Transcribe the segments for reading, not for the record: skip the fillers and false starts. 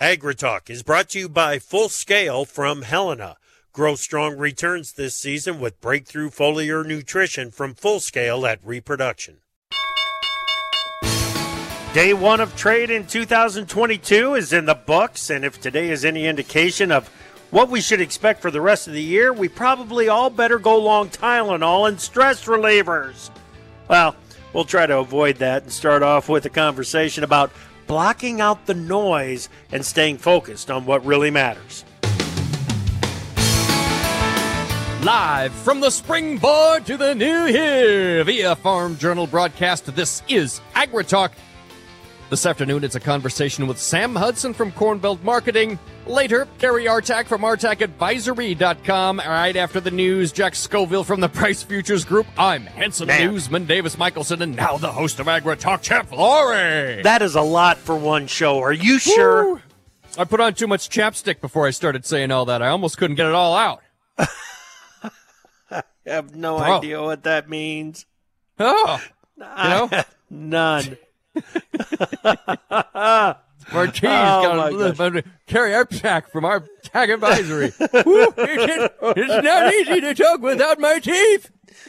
AgriTalk is brought to you by Full Scale from Helena. Grow strong returns this season with breakthrough foliar nutrition from Full Scale at Reproduction. Day one of trade in 2022 is in the books, and if today is any indication of what we should expect for the rest of the year, we probably all better go long Tylenol and stress relievers. Well, we'll try to avoid that and start off with a conversation about blocking out the noise and staying focused on what really matters. Live from the springboard to the new year via Farm Journal broadcast, this is AgriTalk. This afternoon, it's a conversation with Sam Hudson from Corn Belt Marketing. Later, Kerry Artak from ArtakAdvisory.com. Right after the news, Jack Scoville from the Price Futures Group. I'm Henson Newsman Davis Michelson, and now the host of AgriTalk, Chip Flory. That is a lot for one show. Are you sure? Woo! I put on too much chapstick before I started saying all that. I almost couldn't get it all out. I have no idea what that means. Oh, you know? None. Martine's got a little Kerry Artak from our Tag Advisory. Woo, it's not easy to talk without my teeth.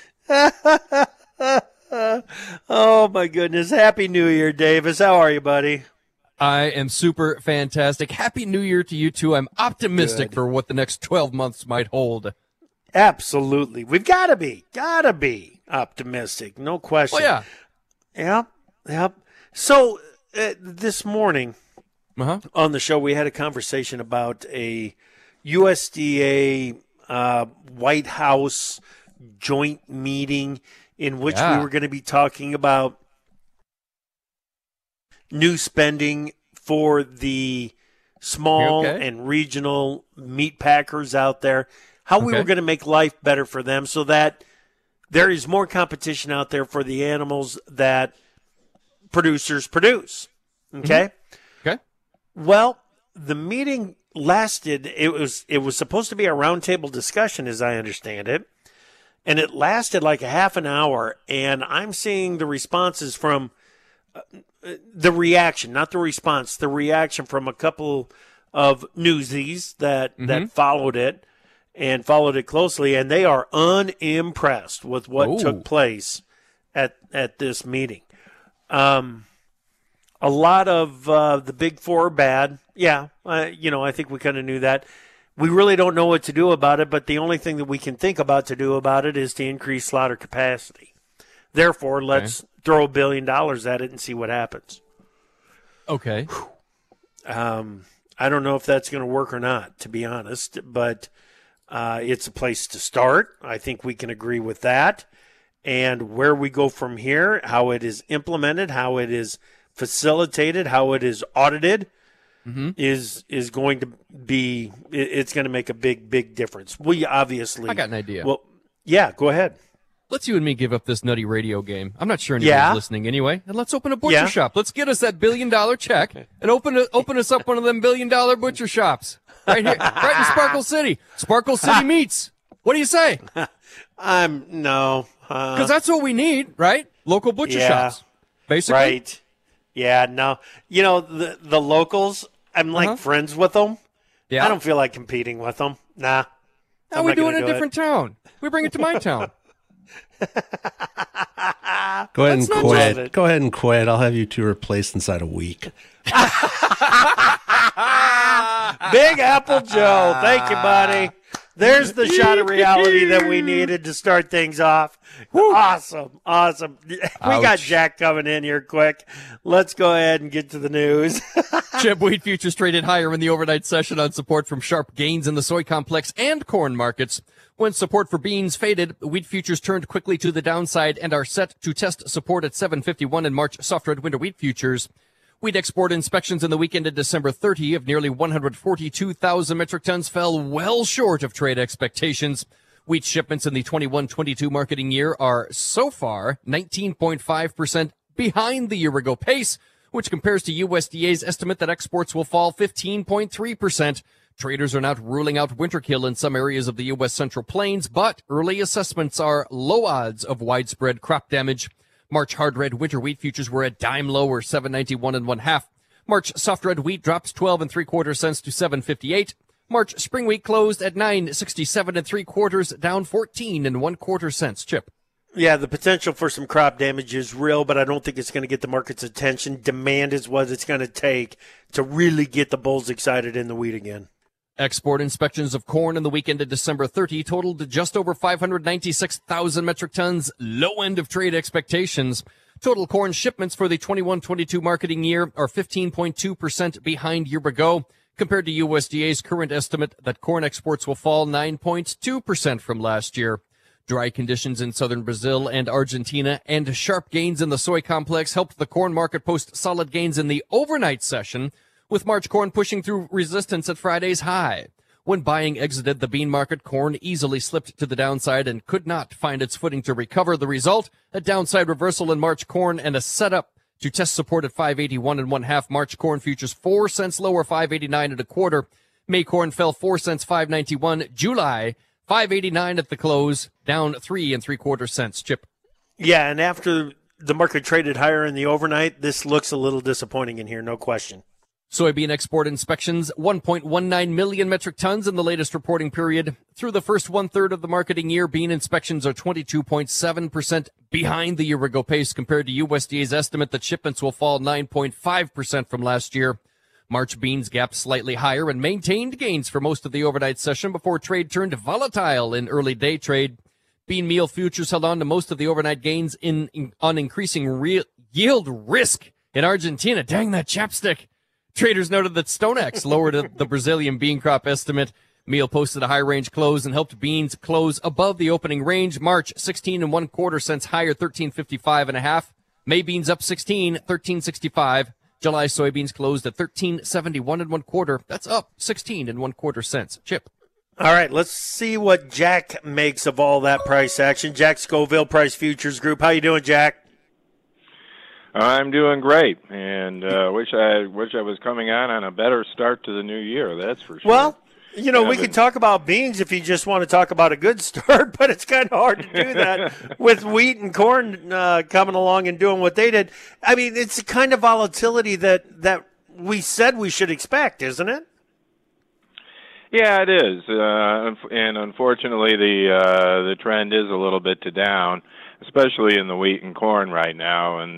Oh, my goodness. Happy New Year, Davis. How are you, buddy? I am super fantastic. Happy New Year to you, too. I'm optimistic for what the next 12 months might hold. Absolutely. We've got to be optimistic. No question. Well, yeah. Yep. So this morning on the show, we had a conversation about a USDA White House joint meeting in which we were going to be talking about new spending for the small and regional meat packers out there, how we were going to make life better for them so that there is more competition out there for the animals that producers produce. Okay? Okay. Well, the meeting lasted, it was supposed to be a roundtable discussion as I understand it, and it lasted like a half an hour, and I'm seeing the responses from the reaction, not the response, the reaction from a couple of newsies that followed it and followed it closely, and they are unimpressed with what took place at this meeting. A lot of the big four are bad. Yeah, I think we kind of knew that. We really don't know what to do about it, but the only thing that we can think about to do about it is to increase slaughter capacity. Therefore, let's throw $1 billion at it and see what happens. Okay. I don't know if that's going to work or not, to be honest, but it's a place to start. I think we can agree with that. And where we go from here, how it is implemented, how it is facilitated, how it is audited, is going to be, it's going to make a big difference. We obviously. I got an idea. Well, yeah, go ahead. Let's you and me give up this nutty radio game. I'm not sure anybody's listening anyway. And let's open a butcher shop. Let's get us that $1 billion check and open us up one of them $1 billion butcher shops right here, right in Sparkle City. Sparkle City Meats. What do you say? No. Because that's what we need, right? Local butcher shops, basically. Right. Yeah, no. You know, the locals, I'm like friends with them. Yeah. I don't feel like competing with them. Nah. Now we do it in a different town. We bring it to my town. Go ahead and quit. Go ahead and quit. I'll have you two replaced inside a week. Big Apple Joe. Thank you, buddy. There's the shot of reality that we needed to start things off. Awesome. We got Jack coming in here quick. Let's go ahead and get to the news. Chip, wheat futures traded higher in the overnight session on support from sharp gains in the soy complex and corn markets. When support for beans faded, wheat futures turned quickly to the downside and are set to test support at 751 in March soft red winter wheat futures. Wheat export inspections in the weekend of December 30 of nearly 142,000 metric tons fell well short of trade expectations. Wheat shipments in the 21-22 marketing year are so far 19.5% behind the year-ago pace, which compares to USDA's estimate that exports will fall 15.3%. Traders are not ruling out winter kill in some areas of the U.S. Central Plains, but early assessments are low odds of widespread crop damage. March hard red winter wheat futures were at dime lower, 791 1/2. March soft red wheat drops 12 3/4 cents to 7.58. March spring wheat closed at 9.67 3/4, down 14 1/4 cents. Chip. Yeah, the potential for some crop damage is real, but I don't think it's going to get the market's attention. Demand is what it's going to take to really get the bulls excited in the wheat again. Export inspections of corn in the weekend of December 30 totaled just over 596,000 metric tons, low end of trade expectations. Total corn shipments for the 21-22 marketing year are 15.2% behind year ago, compared to USDA's current estimate that corn exports will fall 9.2% from last year. Dry conditions in southern Brazil and Argentina and sharp gains in the soy complex helped the corn market post solid gains in the overnight session, with March corn pushing through resistance at Friday's high. When buying exited the bean market, corn easily slipped to the downside and could not find its footing to recover. The result, a downside reversal in March corn and a setup to test support at 581 1/2. March corn futures 4 cents lower, 589 1/4. May corn fell 4 cents, 591. July, 589 at the close, down 3 3/4 cents. Chip. Yeah, and after the market traded higher in the overnight, this looks a little disappointing in here, no question. Soybean export inspections, 1.19 million metric tons in the latest reporting period. Through the first one-third of the marketing year, bean inspections are 22.7% behind the year-ago pace compared to USDA's estimate that shipments will fall 9.5% from last year. March beans gapped slightly higher and maintained gains for most of the overnight session before trade turned volatile in early day trade. Bean meal futures held on to most of the overnight gains on increasing yield risk in Argentina. Dang that chapstick. Traders noted that StoneX lowered the Brazilian bean crop estimate. Meal posted a high range close and helped beans close above the opening range. March 16 1/4 cents higher, 13.55 1/2. May beans up 16, 13.65. July soybeans closed at 13.71 1/4. That's up 16 1/4 cents. Chip. All right, let's see what Jack makes of all that price action. Jack Scoville, Price Futures Group. How you doing, Jack? I'm doing great, and wish I was coming on a better start to the new year. That's for sure. Well, you know, we could talk about beans if you just want to talk about a good start, but it's kind of hard to do that with wheat and corn coming along and doing what they did. I mean, it's the kind of volatility that we said we should expect, isn't it? Yeah, it is, and unfortunately, the trend is a little bit to down, especially in the wheat and corn right now. And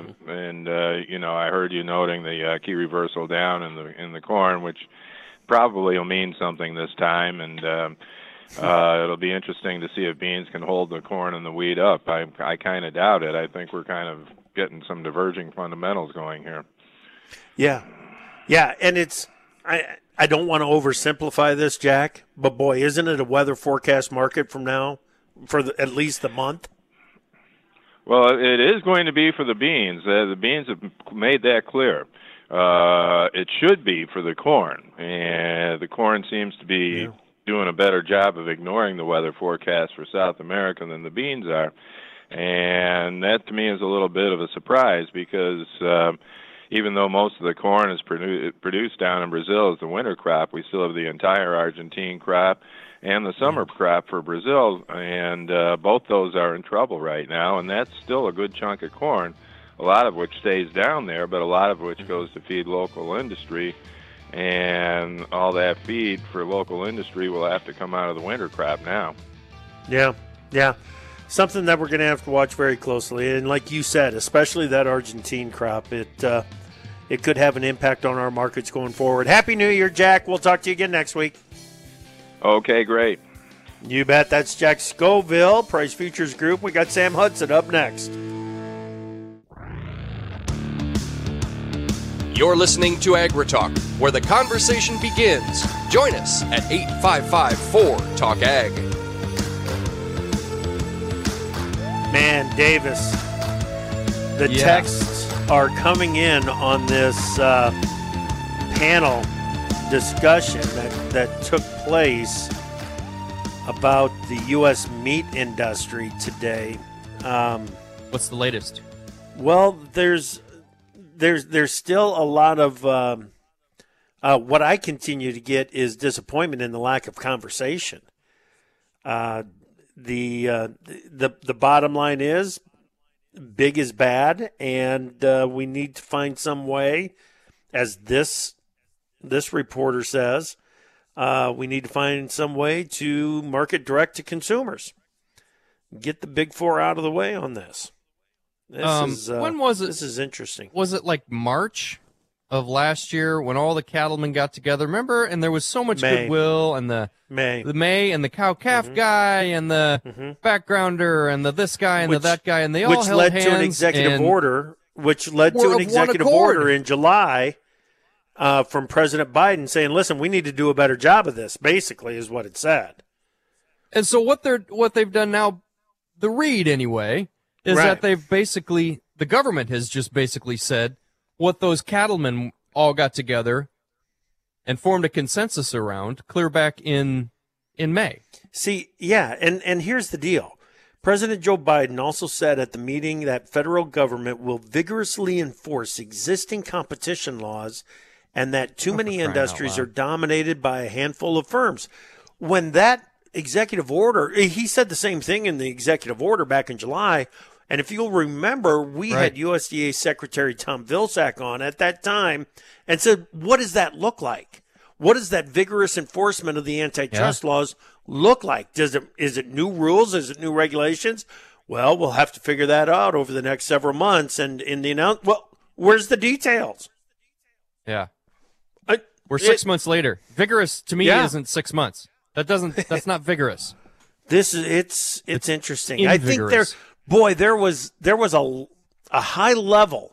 you know, I heard you noting the key reversal down in the corn, which probably will mean something this time. And it'll be interesting to see if beans can hold the corn and the wheat up. I kind of doubt it. I think we're kind of getting some diverging fundamentals going here. Yeah, and it's I don't want to oversimplify this, Jack, but boy, isn't it a weather forecast market from now for at least the month? Well, it is going to be for the beans. The beans have made that clear. It should be for the corn, and the corn seems to be doing a better job of ignoring the weather forecast for South America than the beans are. And that, to me, is a little bit of a surprise because even though most of the corn is produced down in Brazil as the winter crop, we still have the entire Argentine crop and the summer crop for Brazil, and both those are in trouble right now, and that's still a good chunk of corn, a lot of which stays down there, but a lot of which goes to feed local industry, and all that feed for local industry will have to come out of the winter crop now. Yeah. Something that we're going to have to watch very closely. And like you said, especially that Argentine crop, it could have an impact on our markets going forward. Happy New Year, Jack. We'll talk to you again next week. Okay, great. You bet. That's Jack Scoville, Price Futures Group. We got Sam Hudson up next. You're listening to AgriTalk, where the conversation begins. Join us at 855-4-TALK-AG. Man, Davis, the texts are coming in on this panel discussion that took place about the U.S. meat industry today. What's the latest? Well, there's still a lot of what I continue to get is disappointment in the lack of conversation. The bottom line is big is bad, and we need to find some way as this reporter says, we need to find some way to market direct to consumers. Get the big four out of the way on this. When was it? This is interesting. Was it like March of last year when all the cattlemen got together? Remember? And there was so much goodwill, and the May and the cow-calf guy and the backgrounder and the this guy and the that guy, and they all held hands. Which led to an executive order, in July from President Biden saying, listen, we need to do a better job of this, basically, is what it said. And so what they've done now, the read anyway, is that the government has just basically said what those cattlemen all got together and formed a consensus around clear back in May. See, yeah, and here's the deal. President Joe Biden also said at the meeting that federal government will vigorously enforce existing competition laws and that too many industries are dominated by a handful of firms. When that executive order, he said the same thing in the executive order back in July. And if you'll remember, we had USDA Secretary Tom Vilsack on at that time and said, what does that look like? What does that vigorous enforcement of the antitrust laws look like? Is it new rules? Is it new regulations? Well, we'll have to figure that out over the next several months. And in the where's the details? Yeah. We're 6 months later. Vigorous to me isn't 6 months. That's not vigorous. It's interesting. I think there was a high level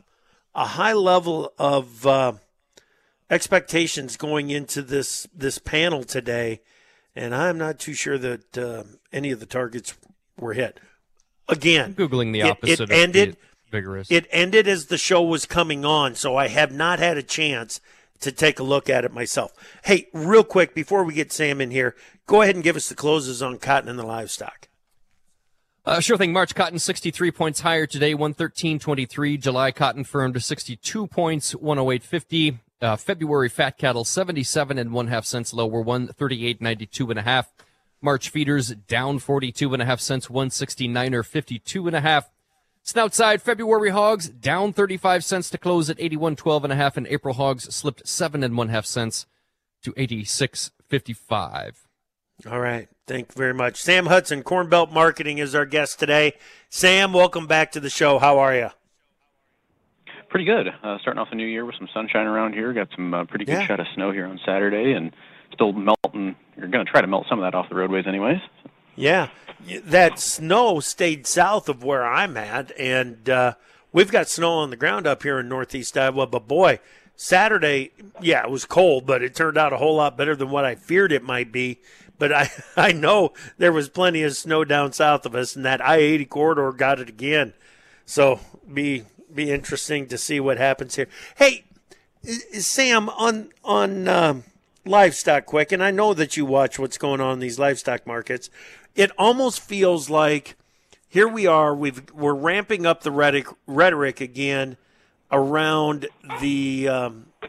of expectations going into this panel today, and I'm not too sure that any of the targets were hit. Again, I'm Googling the opposite. It ended vigorous. It ended as the show was coming on, so I have not had a chance to take a look at it myself. Hey, real quick before we get Sam in here, go ahead and give us the closes on cotton and the livestock. Sure thing. March cotton 63 points higher today, 113.23. July cotton firmed to 62 points, 108.50. February fat cattle 77.5 cents lower, 138.92.5. March feeders down 42.5 cents, 169 or 52.5. Snoutside February hogs down 35 cents to close at 81.12.5, and April hogs slipped 7.5 cents to 86.55. All right. Thank you very much. Sam Hudson, Corn Belt Marketing, is our guest today. Sam, welcome back to the show. How are you? Pretty good. Starting off the new year with some sunshine around here. Got some pretty good shot of snow here on Saturday, and still melting. You're going to try to melt some of that off the roadways anyways. Yeah. That snow stayed south of where I'm at, and we've got snow on the ground up here in northeast Iowa. But, boy, Saturday, it was cold, but it turned out a whole lot better than what I feared it might be. But I know there was plenty of snow down south of us, and that I-80 corridor got it again. So be interesting to see what happens here. Hey, Sam, on livestock quick, and I know that you watch what's going on in these livestock markets. It almost feels like here we are. We're ramping up the rhetoric again around the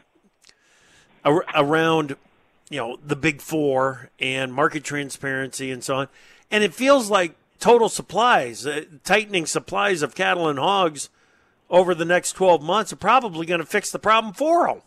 the big four and market transparency and so on. And it feels like total supplies, tightening supplies of cattle and hogs over the next 12 months are probably going to fix the problem for them.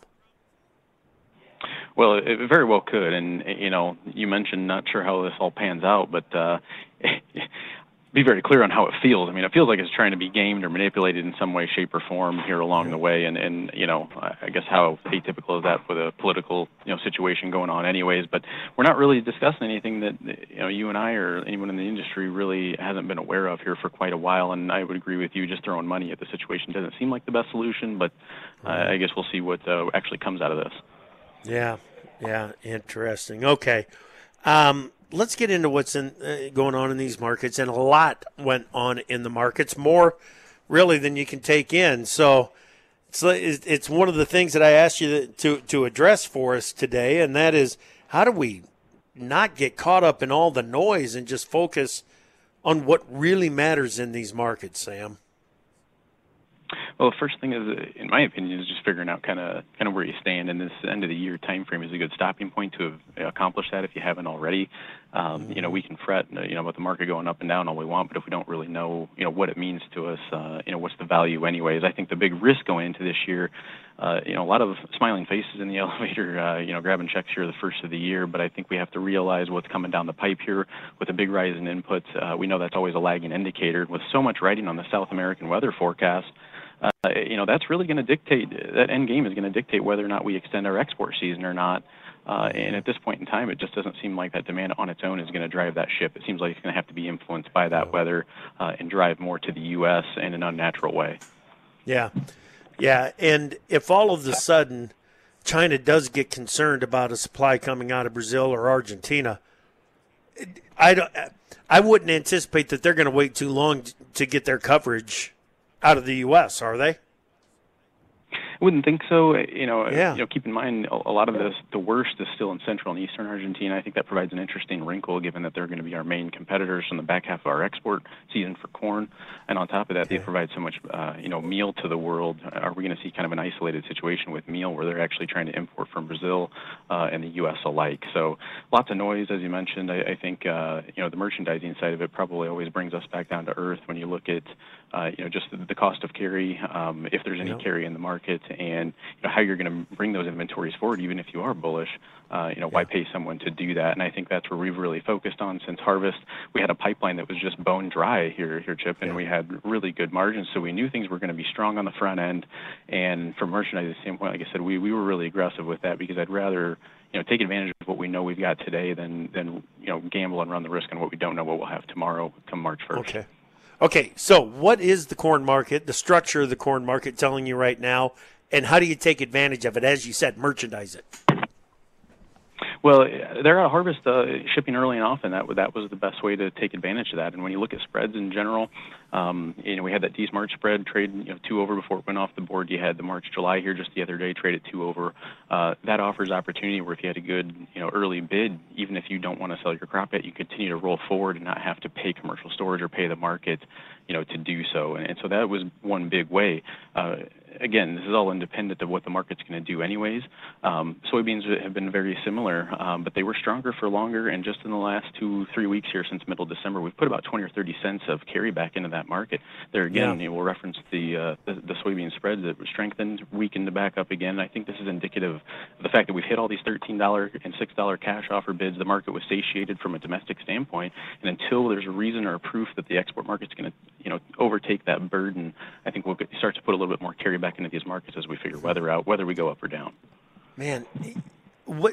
Well, it very well could. And, you mentioned not sure how this all pans out, but be very clear on how it feels. I mean, it feels like it's trying to be gamed or manipulated in some way, shape, or form here along the way. And I guess how atypical is that with a political, situation going on anyways. But we're not really discussing anything that, you and I or anyone in the industry really hasn't been aware of here for quite a while. And I would agree with you, just throwing money at the situation doesn't seem like the best solution. But I guess we'll see what actually comes out of this. Yeah, interesting. Okay. Let's get into what's going on in these markets, and a lot went on in the markets, more really than you can take in. So it's one of the things that I asked you to address for us today, and that is how do we not get caught up in all the noise and just focus on what really matters in these markets, Sam? Well, the first thing is, in my opinion, is just figuring out kind of where you stand, and this end of the year time frame is a good stopping point to accomplish that if you haven't already. We can fret, about the market going up and down all we want, but if we don't really know, what it means to us, what's the value anyways? I think the big risk going into this year, a lot of smiling faces in the elevator, grabbing checks here the first of the year, but I think we have to realize what's coming down the pipe here with a big rise in inputs. We know that's always a lagging indicator. With so much writing on the South American weather forecast, that's really going to dictate, that end game is going to dictate whether or not we extend our export season or not. And at this point in time, it just doesn't seem like that demand on its own is going to drive that ship. It seems like it's going to have to be influenced by that weather and drive more to the U.S. in an unnatural way. Yeah. Yeah. And if all of a sudden China does get concerned about a supply coming out of Brazil or Argentina, I wouldn't anticipate that they're going to wait too long to get their coverage out of the U.S., are they? I wouldn't think so. Keep in mind a lot of the worst is still in central and eastern Argentina. I think that provides an interesting wrinkle given that they're going to be our main competitors in the back half of our export season for corn. And on top of that, they provide so much, meal to the world. Are we going to see kind of an isolated situation with meal where they're actually trying to import from Brazil and the U.S. alike? So lots of noise, as you mentioned. I think, the merchandising side of it probably always brings us back down to earth when you look at, just the cost of carry, if there's any carry in the market, and how you're going to bring those inventories forward, even if you are bullish. Why pay someone to do that? And I think that's where we've really focused on since harvest. We had a pipeline that was just bone dry here, Chip, and we had really good margins, so we knew things were going to be strong on the front end. And from a merchandising standpoint, like I said, we were really aggressive with that because I'd rather take advantage of what we know we've got today than gamble and run the risk on what we don't know what we'll have tomorrow come March 1st. Okay, so what is the corn market, the structure of the corn market telling you right now, and how do you take advantage of it? As you said, merchandise it. Well, they're out of harvest shipping early and often. That was the best way to take advantage of that. And when you look at spreads in general, we had that D's March spread trade 2 over before it went off the board. You had the March July here just the other day traded 2 over. That offers opportunity where if you had a good early bid, even if you don't want to sell your crop yet, you continue to roll forward and not have to pay commercial storage or pay the market to do so. And so that was one big way. Again, this is all independent of what the market's going to do anyways. Soybeans have been very similar, but they were stronger for longer. And just in the last 2-3 weeks here since middle December, we've put about 20 or 30 cents of carry back into that market. There again, we'll reference the soybean spread that was strengthened, weakened back up again. I think this is indicative of the fact that we've hit all these $13 and $6 cash offer bids. The market was satiated from a domestic standpoint, and until there's a reason or a proof that the export market's going to overtake that burden, I think we'll start to put a little bit more carry back into these markets as we figure weather out, whether we go up or down. Man, what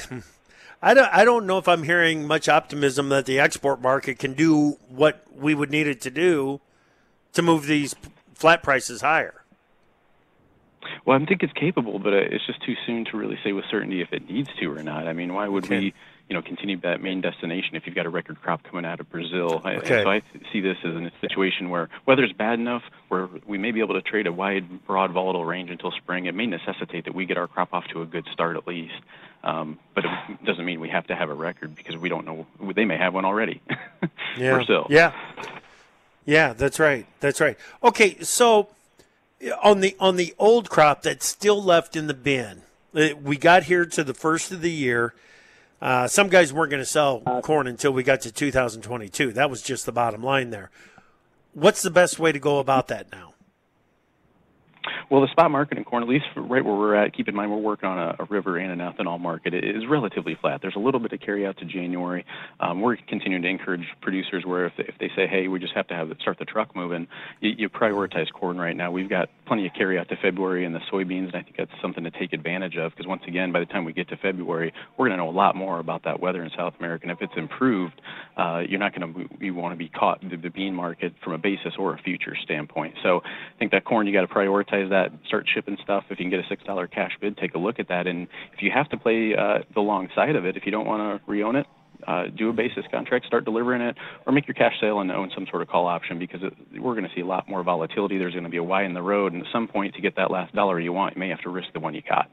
I don't know if I'm hearing much optimism that the export market can do what we would need it to do to move these flat prices higher. Well, I think it's capable, but it's just too soon to really say with certainty if it needs to or not. I mean, why would we continue that main destination if you've got a record crop coming out of Brazil? So I see this as a situation where weather's bad enough where we may be able to trade a wide, broad, volatile range until spring. It may necessitate that we get our crop off to a good start at least. But it doesn't mean we have to have a record because we don't know. They may have one already. Brazil. Yeah, that's right. That's right. Okay, so on the old crop that's still left in the bin, we got here to the first of the year. Some guys weren't going to sell corn until we got to 2022. That was just the bottom line there. What's the best way to go about that now? Well, the spot market in corn, at least right where we're at, keep in mind we're working on a river and an ethanol market, it is relatively flat. There's a little bit of carry out to January. We're continuing to encourage producers where if they say, hey, we just have to start the truck moving, you prioritize corn right now. We've got plenty of carry out to February in the soybeans, and I think that's something to take advantage of because, once again, by the time we get to February, we're going to know a lot more about that weather in South America. And if it's improved, you're not going to you want to be caught in the bean market from a basis or a future standpoint. So I think that corn, you got to prioritize that, start shipping stuff. If you can get a $6 cash bid, take a look at that. And if you have to play the long side of it, if you don't want to re-own it, do a basis contract, start delivering it, or make your cash sale and own some sort of call option because we're going to see a lot more volatility. There's going to be a Y in the road, and at some point to get that last dollar you want, you may have to risk the one you got.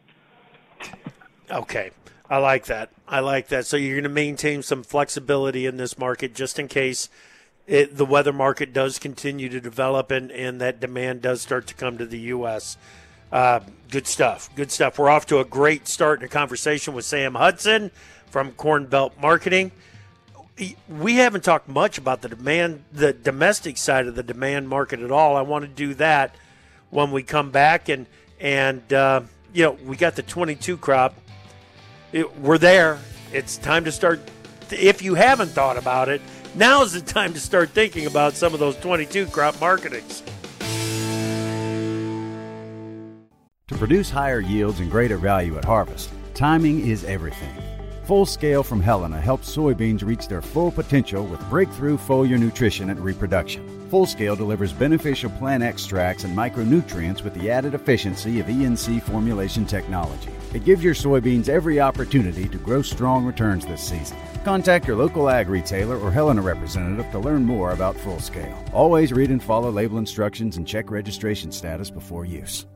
Okay. I like that. So you're going to maintain some flexibility in this market just in case the weather market does continue to develop and that demand does start to come to the U.S. Good stuff. Good stuff. We're off to a great start in a conversation with Sam Hudson from Corn Belt Marketing. We haven't talked much about the domestic side of the demand market at all. I want to do that when we come back. And we got the 22 crop. We're there. It's time to start. If you haven't thought about it, now's the time to start thinking about some of those 22 crop marketings. To produce higher yields and greater value at harvest, timing is everything. Full Scale from Helena helps soybeans reach their full potential with breakthrough foliar nutrition and reproduction. Full Scale delivers beneficial plant extracts and micronutrients with the added efficiency of ENC formulation technology. It gives your soybeans every opportunity to grow strong returns this season. Contact your local ag retailer or Helena representative to learn more about Full Scale. Always read and follow label instructions and check registration status before use.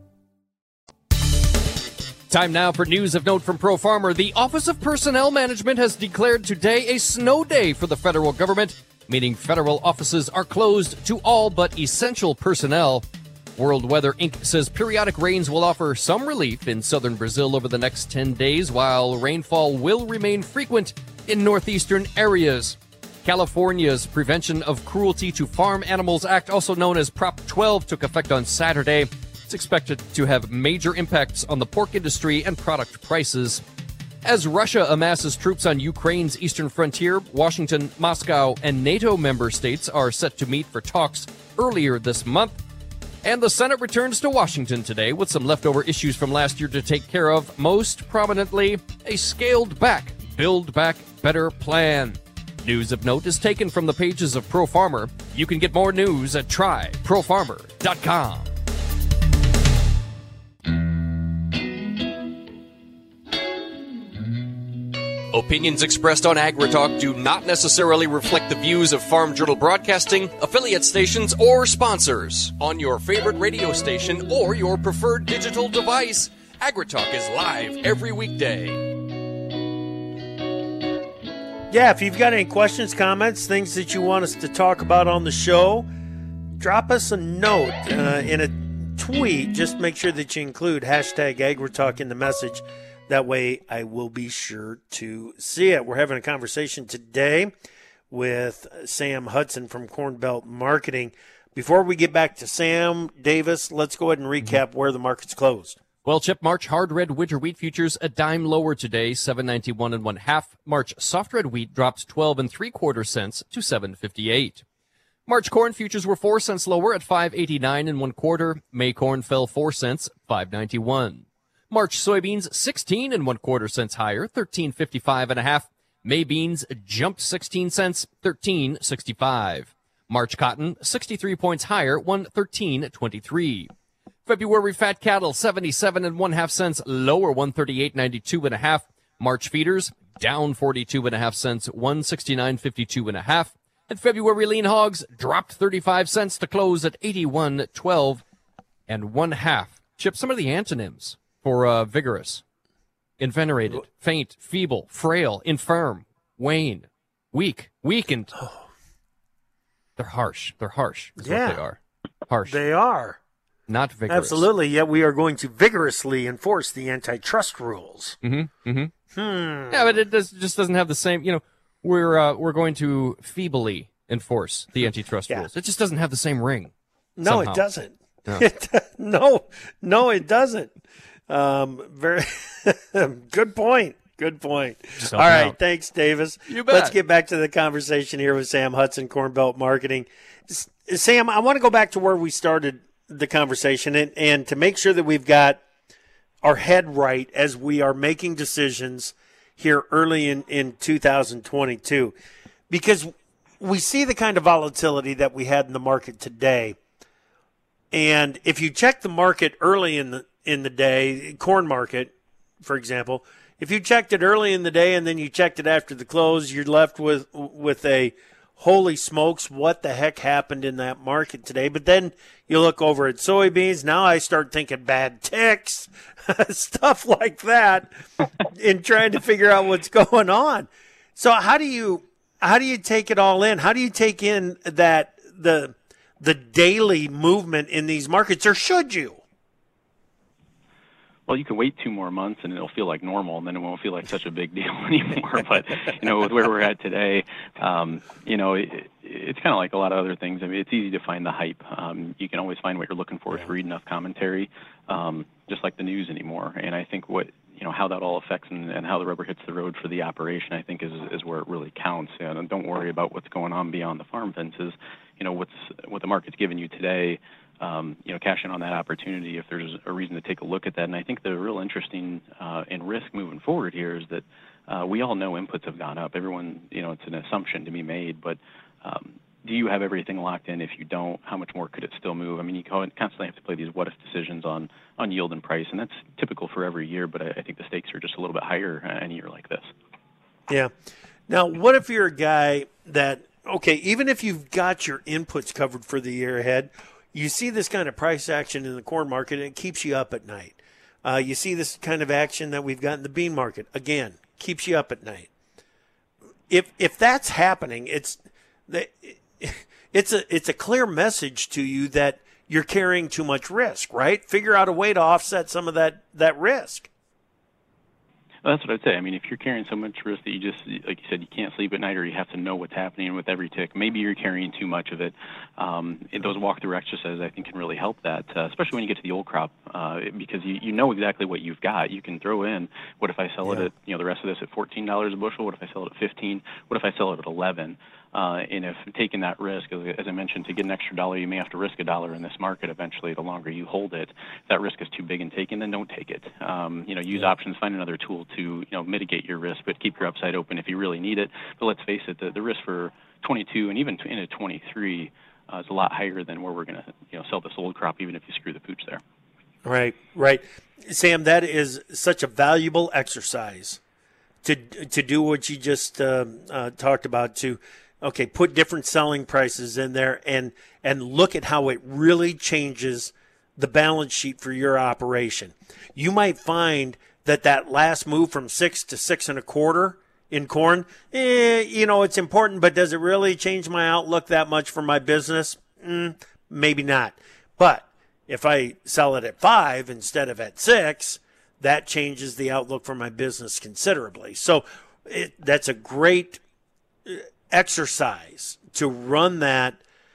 Time now for news of note from Pro Farmer. The Office of Personnel Management has declared today a snow day for the federal government, meaning federal offices are closed to all but essential personnel. World Weather Inc. says periodic rains will offer some relief in southern Brazil over the next 10 days, while rainfall will remain frequent in northeastern areas. California's Prevention of Cruelty to Farm Animals Act, also known as Prop 12, took effect on Saturday. It's expected to have major impacts on the pork industry and product prices. As Russia amasses troops on Ukraine's eastern frontier, Washington, Moscow, and NATO member states are set to meet for talks earlier this month. And the Senate returns to Washington today with some leftover issues from last year to take care of, most prominently a scaled-back Build Back Better plan. News of note is taken from the pages of Pro Farmer. You can get more news at tryprofarmer.com. Opinions expressed on AgriTalk do not necessarily reflect the views of Farm Journal Broadcasting, affiliate stations, or sponsors. On your favorite radio station or your preferred digital device, AgriTalk is live every weekday. Yeah, if you've got any questions, comments, things that you want us to talk about on the show, drop us a note in a tweet. Just make sure that you include hashtag AgriTalk in the message. That way I will be sure to see it. We're having a conversation today with Sam Hudson from Corn Belt Marketing. Before we get back to Sam Davis, let's go ahead and recap where the market's closed. Well, Chip, March hard red winter wheat futures a dime lower today, 7.91 1/2. March soft red wheat dropped 12 3/4 cents to 7.58. March corn futures were 4 cents lower at 5.89 1/4. May corn fell 4 cents, 5.91. March soybeans 16 1/4 cents higher, 13.55 1/2. May beans jumped 16 cents, 13.65. March cotton 63 points higher, 113.23. February fat cattle 77 1/2 cents lower, 138.92 1/2. March feeders down 42 1/2 cents, 169.52 1/2. And February lean hogs dropped 35 cents to close at 81.12 1/2. Chip, some of the antonyms for vigorous: invenerated, faint, feeble, frail, infirm, wane, weak, weakened. They're harsh. They're harsh. Is what they are. Harsh. They are. Not vigorous. Absolutely. Yet we are going to vigorously enforce the antitrust rules. Mm-hmm. Mm-hmm. Yeah, but it just doesn't have the same. We're going to feebly enforce the antitrust rules. It just doesn't have the same ring. No, somehow. It doesn't. No. No, it doesn't. Very good point. Good point. All right. Thanks, Davis. You bet. Let's get back to the conversation here with Sam Hudson, Corn Belt Marketing. Sam, I want to go back to where we started the conversation and to make sure that we've got our head right as we are making decisions here early in 2022, because we see the kind of volatility that we had in the market today. And if you check the market early in the day, corn market, for example, if you checked it early in the day and then you checked it after the close, you're left with a holy smokes, what the heck happened in that market today? But then you look over at soybeans. Now I start thinking bad ticks, stuff like that, in trying to figure out what's going on. So how do you how do you take it all in? How do you take in that the daily movement in these markets, or should you? Well, you can wait 2 more months and it'll feel like normal, and then it won't feel like such a big deal anymore. But, with where we're at today, it's kind of like a lot of other things. I mean, it's easy to find the hype. You can always find what you're looking for if you read enough commentary, just like the news anymore. And I think how that all affects and how the rubber hits the road for the operation, I think is where it really counts. And don't worry about what's going on beyond the farm fences. What the market's giving you today. Cash in on that opportunity if there's a reason to take a look at that. And I think the real interesting and risk moving forward here is that we all know inputs have gone up. Everyone, it's an assumption to be made, but do you have everything locked in? If you don't, how much more could it still move? I mean, you constantly have to play these what-if decisions on yield and price, and that's typical for every year, but I think the stakes are just a little bit higher in a year like this. Yeah. Now, what if you're a guy that, even if you've got your inputs covered for the year ahead, you see this kind of price action in the corn market, and it keeps you up at night. You see this kind of action that we've got in the bean market, again, keeps you up at night. If that's happening, it's a clear message to you that you're carrying too much risk, right? Figure out a way to offset some of that risk. Well, that's what I'd say. I mean, if you're carrying so much risk that you just, like you said, you can't sleep at night, or you have to know what's happening with every tick, maybe you're carrying too much of it. Those walkthrough exercises, I think, can really help that, especially when you get to the old crop, because you know exactly what you've got. You can throw in, what if I sell it at, the rest of this at $14 a bushel? What if I sell it at $15? What if I sell it at $11? And if taking that risk, as I mentioned, to get an extra dollar, you may have to risk $1 in this market eventually. The longer you hold it, if that risk is too big and taken, then don't take it. Use options, find another tool to mitigate your risk, but keep your upside open if you really need it. But let's face it, the risk for 22 and even into 23 is a lot higher than where we're going to sell this old crop, even if you screw the pooch there. Right. Sam, that is such a valuable exercise to do what you just talked about, to put different selling prices in there and look at how it really changes the balance sheet for your operation. You might find that last move from 6 to 6 1/4 in corn, it's important, but does it really change my outlook that much for my business? Maybe not. But if I sell it at 5 instead of at 6, that changes the outlook for my business considerably. So that's a great exercise to run that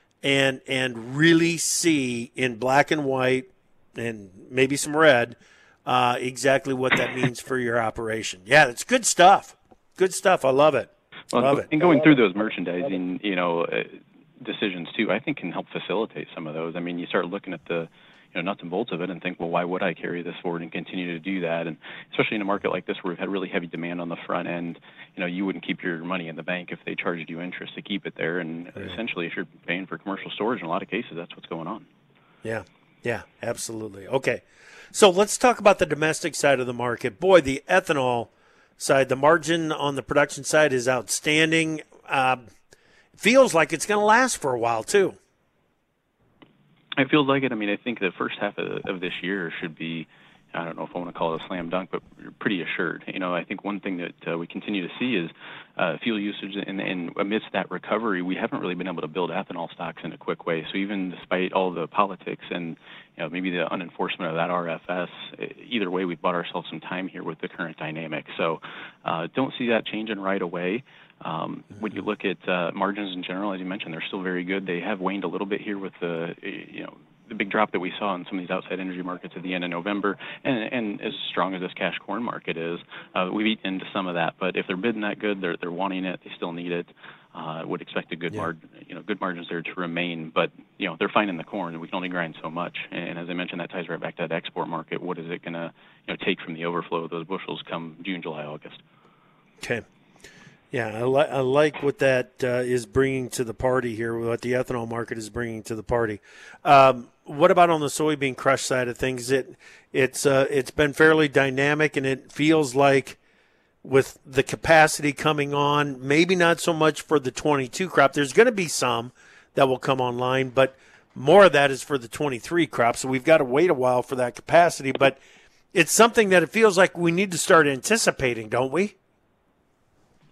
and really see in black and white and maybe some red exactly what that means for your operation. Yeah, it's good stuff. Good stuff. I love it. And going through those merchandising, decisions too, I think can help facilitate some of those. I mean, you start looking at the nuts and bolts of it and think, well, why would I carry this forward and continue to do that? And especially in a market like this where we've had really heavy demand on the front end, you wouldn't keep your money in the bank if they charged you interest to keep it there. And essentially, if you're paying for commercial storage, in a lot of cases, that's what's going on. Yeah, absolutely. Okay, so let's talk about the domestic side of the market. Boy, the ethanol side, the margin on the production side is outstanding. Feels like it's going to last for a while, too. It feels like it. I mean, I think the first half of this year should be, I don't know if I want to call it a slam dunk, but pretty assured. I think one thing that we continue to see is fuel usage, and amidst that recovery, we haven't really been able to build ethanol stocks in a quick way. So even despite all the politics and maybe the unenforcement of that RFS, either way, we've bought ourselves some time here with the current dynamic. So don't see that changing right away. When you look at margins in general, as you mentioned, they're still very good. They have waned a little bit here with the big drop that we saw in some of these outside energy markets at the end of November, and as strong as this cash corn market is, we've eaten into some of that. But if they're bidding that good, they're wanting it. They still need it. Would expect a good good margins there to remain. But they're finding the corn, and we can only grind so much. And as I mentioned, that ties right back to that export market. What is it going to take from the overflow of those bushels come June, July, August? Okay. Yeah, I like what that is bringing to the party here, what the ethanol market is bringing to the party. What about on the soybean crush side of things? It's been fairly dynamic, and it feels like with the capacity coming on, maybe not so much for the 22 crop. There's going to be some that will come online, but more of that is for the 23 crop, so we've got to wait a while for that capacity. But it's something that it feels like we need to start anticipating, don't we?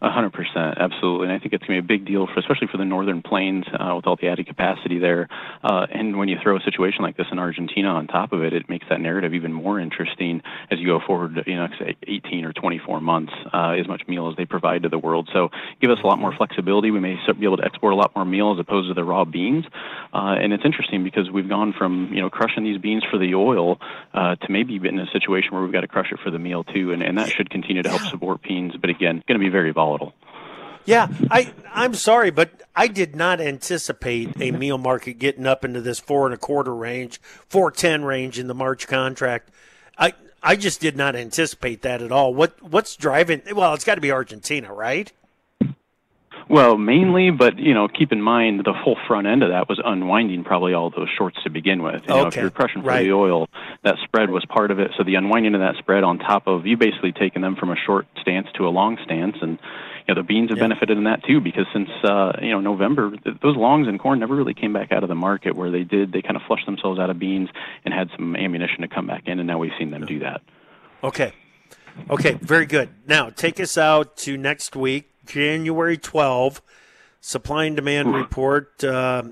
100%, absolutely, and I think it's going to be a big deal, especially for the northern plains with all the added capacity there. And when you throw a situation like this in Argentina on top of it, it makes that narrative even more interesting as you go forward, say 18 or 24 months, as much meal as they provide to the world. So give us a lot more flexibility. We may be able to export a lot more meal as opposed to the raw beans. And it's interesting because we've gone from, crushing these beans for the oil to maybe in a situation where we've got to crush it for the meal too, and that should continue to help support beans. But again, going to be very volatile. Yeah, I'm sorry, but I did not anticipate a meal market getting up into this 4.25 range, 4.10 range in the March contract. I just did not anticipate that at all. What's driving? Well, it's got to be Argentina, right? Well, mainly, but keep in mind the whole front end of that was unwinding probably all those shorts to begin with. If you're crushing for the oil, that spread was part of it. So the unwinding of that spread on top of you basically taking them from a short stance to a long stance, and the beans have benefited in that too, because since November, those longs in corn never really came back out of the market. Where they did, they kind of flushed themselves out of beans and had some ammunition to come back in, and now we've seen them do that. Okay, very good. Now take us out to next week. January 12, supply and demand report. Are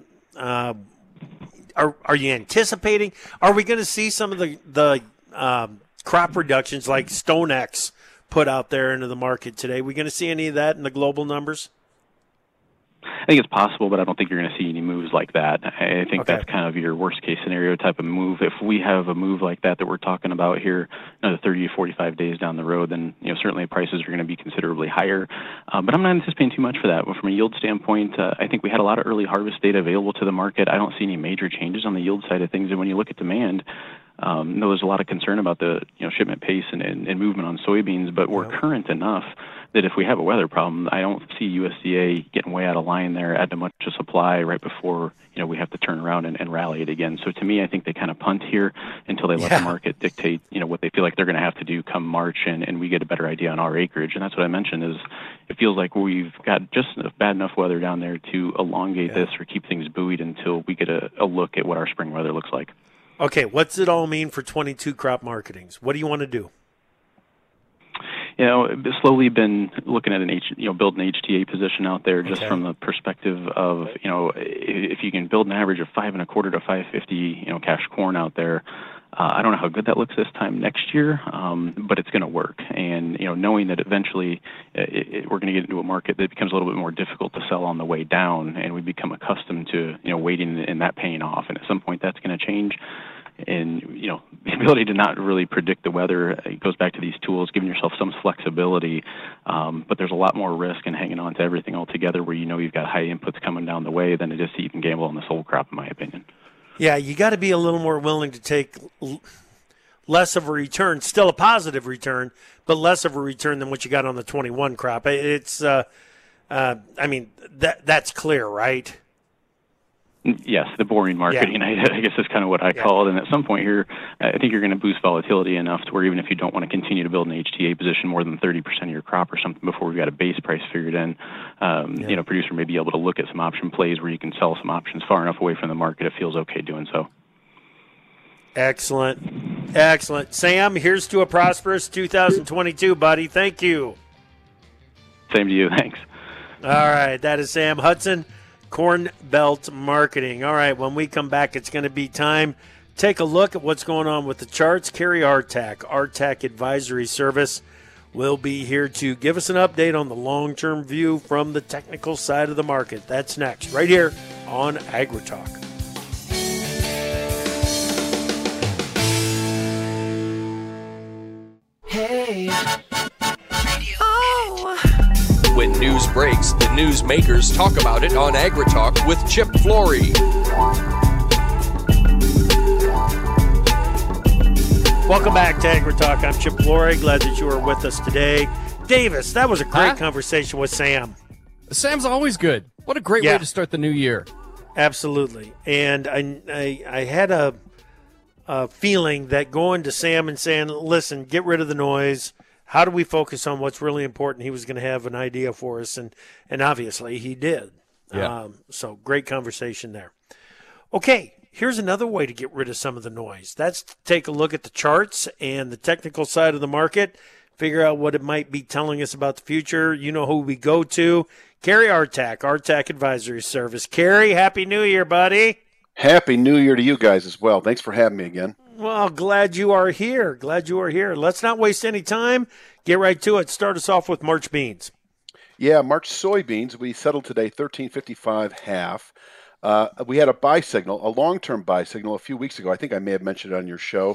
you anticipating? Are we going to see some of the crop reductions like StoneX put out there into the market today? Are we going to see any of that in the global numbers? I think it's possible, but I don't think you're going to see any moves like that. I think that's kind of your worst-case scenario type of move. If we have a move like that we're talking about here, another 30 to 45 days down the road, then certainly prices are going to be considerably higher. But I'm not anticipating too much for that. But from a yield standpoint, I think we had a lot of early harvest data available to the market. I don't see any major changes on the yield side of things. And when you look at demand, there's a lot of concern about the shipment pace and movement on soybeans, but we're current enough that if we have a weather problem, I don't see USDA getting way out of line there, adding much of supply right before we have to turn around and rally it again. So to me, I think they kind of punt here until they let the market dictate what they feel like they're going to have to do come March, and we get a better idea on our acreage. And that's what I mentioned is it feels like we've got just bad enough weather down there to elongate this or keep things buoyed until we get a look at what our spring weather looks like. Okay, what's it all mean for 22 crop marketings? What do you want to do? Slowly been looking at building an HTA position out there just from the perspective of, if you can build an average of 5.25 to 5.50, cash corn out there. I don't know how good that looks this time next year, but it's going to work. And, knowing that eventually we're going to get into a market that becomes a little bit more difficult to sell on the way down, and we become accustomed to, waiting and that paying off. And at some point that's going to change. And, the ability to not really predict the weather, it goes back to these tools, giving yourself some flexibility. But there's a lot more risk in hanging on to everything altogether where you've got high inputs coming down the way than it is to even gamble on this whole crop, in my opinion. Yeah, you got to be a little more willing to take less of a return, still a positive return, but less of a return than what you got on the 21 crop. It's, that's clear, right? Yes, the boring marketing, I guess is kind of what I call it. And at some point here, I think you're going to boost volatility enough to where even if you don't want to continue to build an HTA position more than 30% of your crop or something before we've got a base price figured in, producer may be able to look at some option plays where you can sell some options far enough away from the market it feels okay doing so. Excellent. Sam, here's to a prosperous 2022, buddy. Thank you. Same to you. Thanks. All right. That is Sam Hudson, Corn Belt Marketing. All right, when we come back, it's going to be time. Take a look at what's going on with the charts. Kerry Artac Advisory Service, will be here to give us an update on the long-term view from the technical side of the market. That's next, right here on AgriTalk. Hey. When news breaks, the news makers talk about it on AgriTalk with Chip Flory. Welcome back to AgriTalk. I'm Chip Flory. Glad that you are with us today. Davis, that was a great conversation with Sam. Sam's always good. What a great way to start the new year. Absolutely. And I had a feeling that going to Sam and saying, listen, get rid of the noise. How do we focus on what's really important? He was going to have an idea for us, and obviously he did. Yeah. So great conversation there. Okay, here's another way to get rid of some of the noise. That's to take a look at the charts and the technical side of the market. figure out what it might be telling us about the future, you know who we go to. Kerry Artak, Artak Advisory Service. Kerry, Happy New Year, buddy. Happy New Year to you guys as well. Thanks for having me again. Well, glad you are here. Let's not waste any time. Get right to it. Start us off with March beans. Yeah, March soybeans, we settled today 13.55 half. We had a buy signal, a long-term buy signal a few weeks ago. I think I may have mentioned it on your show.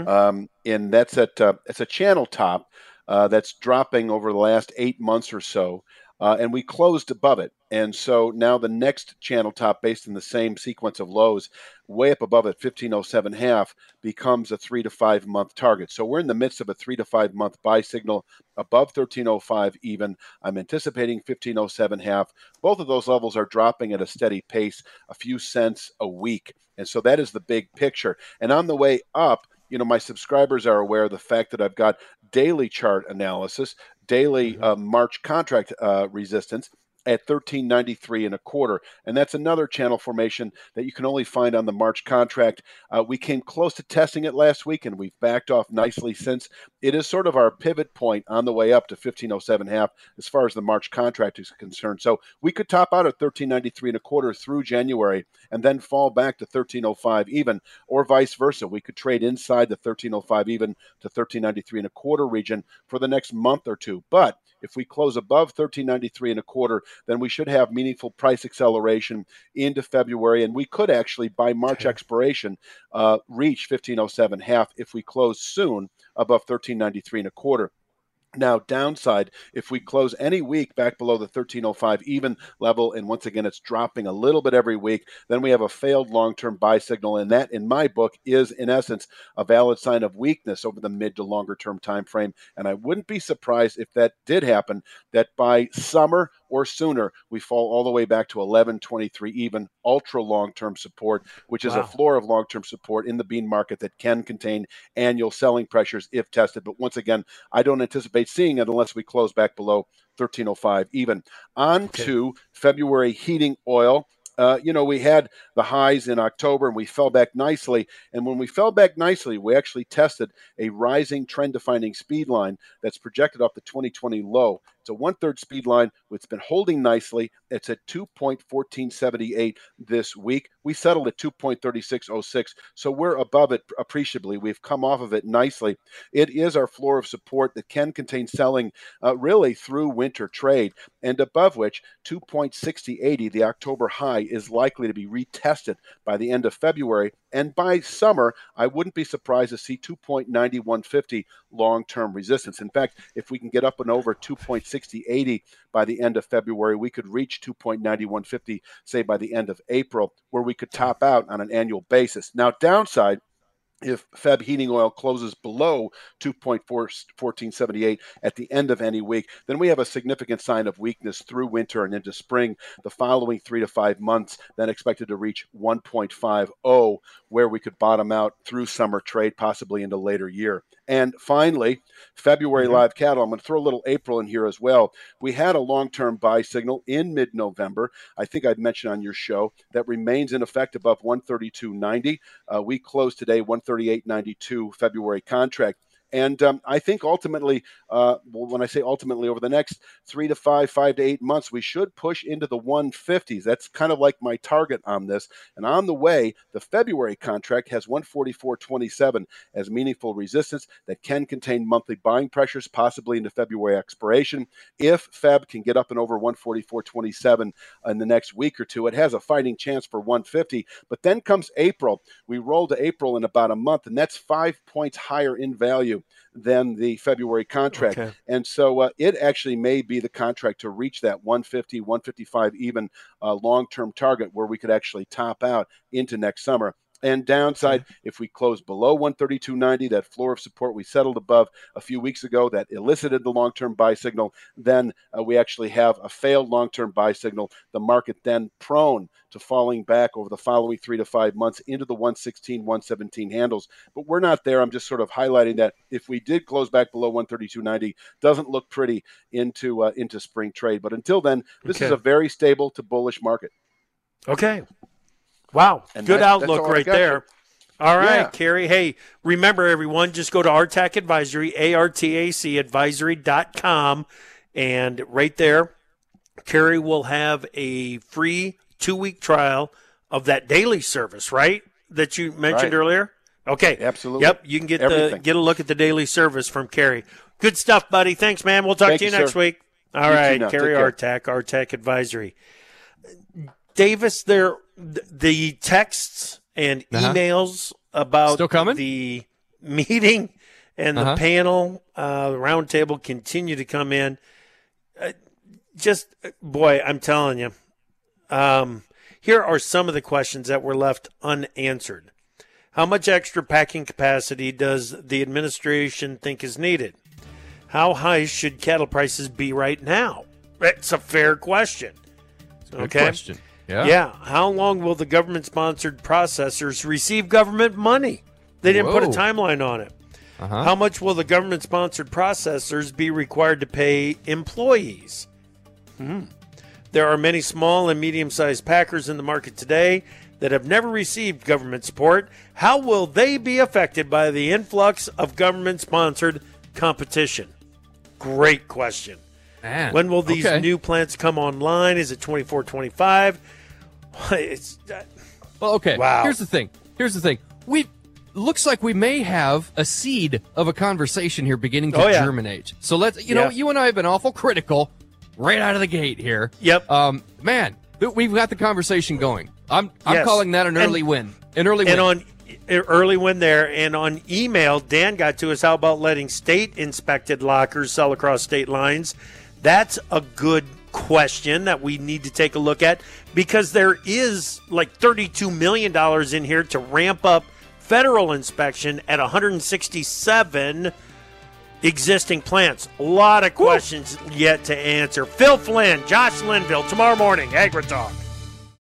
And that's it's a channel top that's dropping over the last 8 months or so. And we closed above it. And so now the next channel top, based in the same sequence of lows, way up above it, 1507 half, becomes a 3 to 5 month target. So we're in the midst of a 3 to 5 month buy signal above 1305 even. I'm anticipating 1507 half. Both of those levels are dropping at a steady pace, a few cents a week. And so that is the big picture. And on the way up, you know, my subscribers are aware of the fact that I've got daily chart analysis, daily March contract resistance at 13.93 1/4, and that's another channel formation that you can only find on the March contract. We came close to testing it last week, and we've backed off nicely since. It is sort of our pivot point on the way up to 1507 half as far as the March contract is concerned. So we could top out at 13.93 1/4 through January, and then fall back to 1305 even, or vice versa. We could trade inside the 1305 even to 13.93 1/4 region for the next month or two. But if we close above 13.93 1/4, then we should have meaningful price acceleration into February, and we could actually, by March expiration, reach 1507 half if we close soon above 13.93 1/4. Now, downside, if we close any week back below the 1305 even level, and once again, it's dropping a little bit every week, then we have a failed long-term buy signal, and that, in my book, is, in essence, a valid sign of weakness over the mid to longer-term time frame. And I wouldn't be surprised if that did happen, that by summer or sooner, we fall all the way back to 1123 even, ultra long-term support, which is a floor of long-term support in the bean market that can contain annual selling pressures if tested. But once again, I don't anticipate seeing it unless we close back below 1305 even. On to February heating oil. You know, we had the highs in October and we fell back nicely. And when we fell back nicely, we actually tested a rising trend defining speed line that's projected off the 2020 low. It's a 1/3 speed line. It's been holding nicely. It's at 2.1478 this week. We settled at 2.3606. So we're above it appreciably. We've come off of it nicely. It is our floor of support that can contain selling really through winter trade, and above which 2.6080, the October high, is likely to be retested by the end of February. And by summer, I wouldn't be surprised to see 2.9150 long-term resistance. In fact, if we can get up and over 2.6080 by the end of February, we could reach 2.9150, say, by the end of April, where we could top out on an annual basis. Now, downside, if Feb heating oil closes below 2.1478 at the end of any week, then we have a significant sign of weakness through winter and into spring. The following 3 to 5 months, then expected to reach 1.50, where we could bottom out through summer trade, possibly into later year. And finally, February live cattle. I'm going to throw a little April in here as well. We had a long-term buy signal in mid-November. I think I'd mentioned on your show that remains in effect above 132.90. We closed today 138.92 February contract. And I think ultimately, when I say ultimately, over the next 3 to 5 to 8 months, we should push into the 150s. That's kind of like my target on this. And on the way, the February contract has 144.27 as meaningful resistance that can contain monthly buying pressures, possibly into February expiration. If Feb can get up and over 144.27 in the next week or two, it has a fighting chance for 150. But then comes April. We roll to April in about a month, and that's 5 points higher in value than the February contract. Okay. And so it actually may be the contract to reach that 150, 155 even long-term target where we could actually top out into next summer. And downside, if we close below 132.90, that floor of support we settled above a few weeks ago that elicited the long-term buy signal, then we actually have a failed long-term buy signal. The market then prone to falling back over the following 3 to 5 months into the 116, 117 handles. But we're not there. I'm just sort of highlighting that if we did close back below 132.90, doesn't look pretty into spring trade. But until then, this is a very stable to bullish market. Okay. Wow. And good outlook right there. All right, Yeah. Carrie. Hey, remember, everyone, just go to ARTAC Advisory, ARTAC advisory.com, and right there, Carrie will have a free 2-week trial of that daily service, right, that you mentioned earlier? Okay. Absolutely. Yep, you can get a look at the daily service from Carrie. Good stuff, buddy. Thanks, man. We'll talk to you next week. All right, Carrie ARTAC Advisory. Davis, the texts and emails about Still coming? the meeting and the panel, the roundtable continue to come in. Boy, I'm telling you, here are some of the questions that were left unanswered. How much extra packing capacity does the administration think is needed? How high should cattle prices be right now? That's a fair question. Good question. Yeah. Yeah. How long will the government-sponsored processors receive government money? They didn't put a timeline on it. How much will the government-sponsored processors be required to pay employees? There are many small and medium-sized packers in the market today that have never received government support. How will they be affected by the influx of government-sponsored competition? Great question. Man. When will these new plants come online? Is it 24, 25? Well, okay. Wow. Here's the thing. Looks like we may have a seed of a conversation here beginning to germinate. So let's, you and I have been awful critical right out of the gate here. Yep. Man, we've got the conversation going. I'm calling that an early win. An early win. And on early win there. And on email, Dan got to us. How about letting state-inspected lockers sell across state lines? That's a good question that we need to take a look at, because there is like $32 million in here to ramp up federal inspection at 167 existing plants. A lot of questions yet to answer. Phil Flynn, Josh Linville, tomorrow morning, AgriTalk.